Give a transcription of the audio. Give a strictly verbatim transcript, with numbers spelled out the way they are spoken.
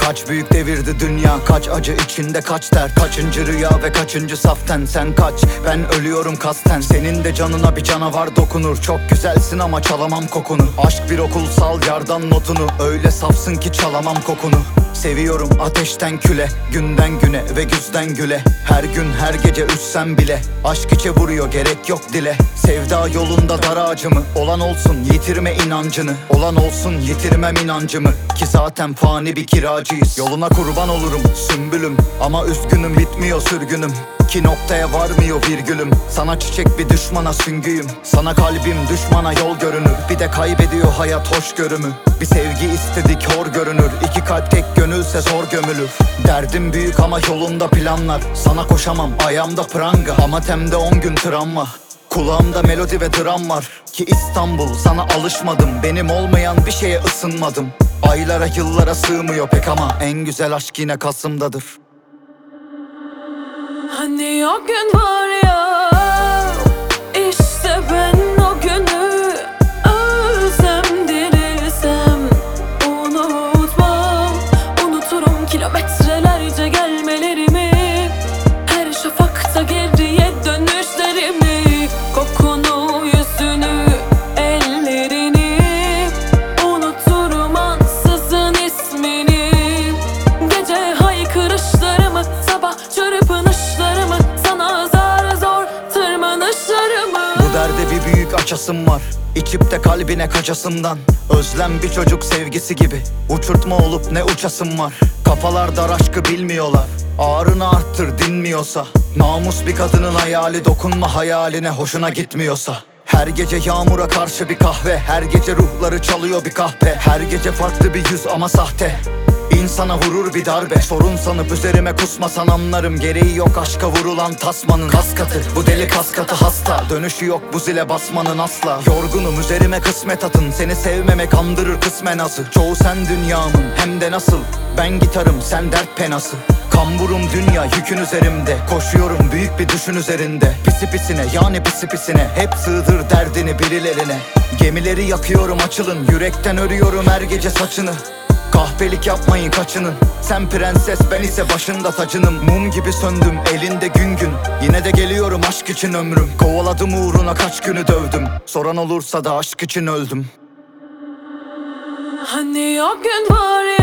Kaç büyük devirdi dünya, kaç acı içinde kaç dert. Kaçıncı rüya ve kaçıncı saften. Sen kaç, ben ölüyorum kasten. Senin de canına bir canavar dokunur. Çok güzelsin ama çalamam kokunu. Aşk bir okulsal yardan notunu. Öyle safsın ki çalamam kokunu. Seviyorum ateşten küle, günden güne ve güzden güle. Her gün her gece üssem bile aşk içe vuruyor, gerek yok dile. Sevda yolunda dar ağacımı, olan olsun yitirme inancını. Olan olsun yitirmem inancımı, ki zaten fani bir kiracıyız. Yoluna kurban olurum sümbülüm, ama üzgünüm bitmiyor sürgünüm. Ki noktaya varmıyor virgülüm. Sana çiçek bir düşmana süngüyüm. Sana kalbim düşmana yol görünür. Bir de kaybediyor hayat hoşgörümü. Bir sevgi istedik hor görünür. İki kalp tek gönülse zor gömülür. Derdim büyük ama yolunda planlar. Sana koşamam ayağımda pranga, ama temde on gün travma. Kulağımda melodi ve dram var. Ki İstanbul sana alışmadım. Benim olmayan bir şeye ısınmadım. Aylara yıllara sığmıyor pek, ama en güzel aşk yine Kasım'dadır. Hani o gün var ya, işte ben o günü ölsem dirilsem unutmam. Unuturum kilometrelerce gelmelerimi, her şafakta geriye dönüşlerimi. Kokunu, yüzünü, ellerini unuturum ansızın ismini. Gece haykırışlarımı, sabah çırpınışlarımı, sana zar zor tırmanışlarımı. Bu derde bir büyük açasım var, İçip de kalbine kaçasımdan. Özlem bir çocuk sevgisi gibi, uçurtma olup ne uçasım var. Kafalar dar aşkı bilmiyorlar, ağrını arttır dinmiyorsa. Namus bir kadının hayali, dokunma hayaline hoşuna gitmiyorsa. Her gece yağmura karşı bir kahve, her gece ruhları çalıyor bir kahpe. Her gece farklı bir yüz ama sahte, İnsana vurur bir darbe. Sorun sanıp üzerime kusmasan anlarım. Gereği yok aşka vurulan tasmanın. Kas katı, bu deli kas katı hasta. Dönüşü yok bu zile basmanın asla. Yorgunum üzerime kısmet atın. Seni sevmemek andırır kısmen azı. Çoğu sen dünyamın, hem de nasıl. Ben gitarım sen dert penası. Kamburum dünya yükün üzerimde. Koşuyorum büyük bir düşün üzerinde. Pisi pisine yani pisi pisine. Hep sığdır derdini birilerine. Gemileri yakıyorum açılın. Yürekten örüyorum her gece saçını. Kahpelik yapmayın kaçının. Sen prenses ben ise başında tacınım. Mum gibi söndüm elinde gün gün. Yine de geliyorum aşk için ömrüm. Kovaladım uğruna kaç günü dövdüm. Soran olursa da aşk için öldüm. Hani o gün var ya,